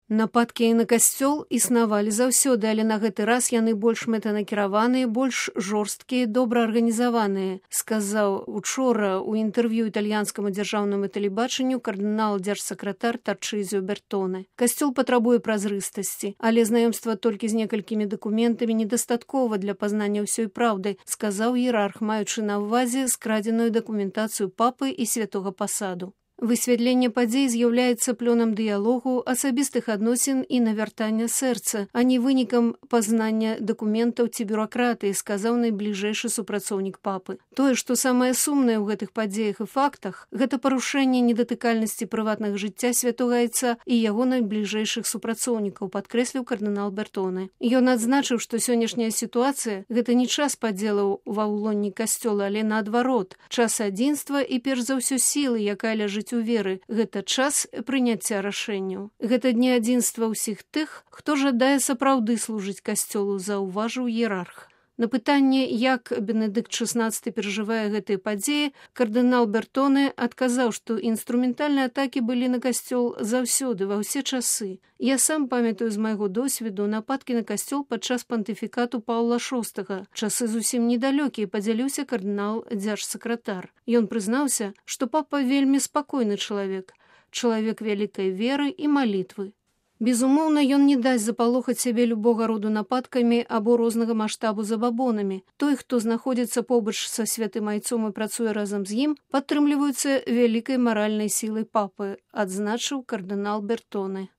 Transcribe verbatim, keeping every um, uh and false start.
Нападкі на касцёл існавалі заўсёды, але на гэты раз яны больш мэтанакіраваныя, больш жорсткія, добра арганізаваныя, сказаў учора ў інтэрв'ю італьянскаму дзяржаўнаму тэлебачанню кардынал дзяржсакратар Тарчызіо Бертоне. Касцёл патрабуе празрыстасці, але знаёмства толькі з некалькімі дакументамі недастаткова для пазнання ўсёй праўды, сказаў іерарх, маючы на ўвазе скрадзеную дакументацыю папы і святога пасаду. Высвятленне падзей з'яўляецца плёнам дыялогу, асабістых адносін і навяртання сэрца, а не вынікам пазнання дакументаў ці бюракратыі, сказаў найбліжэйшы супрацоўнік папы. Тое, што самае сумнае ў гэтых падзеях і фактах, гэта парушэнне недатыкальнасці прыватнага жыцця святога айца і яго найбліжэйшых супрацоўнікаў, падкрэсліў кардынал Бертоне. Ён адзначыў, што сённяшняя сітуацыя – гэта не час падзелаў ва ўлонні касцёла, але наадварот, час адзінства і перш за ўсё сілы, якая ляжыць у веры, гэта час прыняцця рашэнняў. Гэта дні адзінства ўсіх тых, хто жадае сапраўды служыць касцёлу, заўважыў іерарх. На пытанне, як Бенедыкт шаснаццаты перажывае гэтыя падзеі, кардынал Бертоне адказаў, што інструментальныя атакі былі на касцёл заўсёды, ва ўсе часы. Я сам памятаю з майго досведу нападкі на касцёл падчас пантыфікату Паўла шостага. Часы зусім недалёкія, падзяліўся кардынал дзяржсакратар. Ён прызнаўся, што папа вельмі спакойны чалавек, чалавек вялікай веры і малітвы. Безумоўна, ён не дасць запалохаць сябе любога роду нападкамі або рознага маштабу забабонамі. Той, хто знаходзіцца побач са святым айцом і працуе разам з ім, падтрымліваюцца вялікай маральнай сілай папы, адзначыў кардынал Бертоне.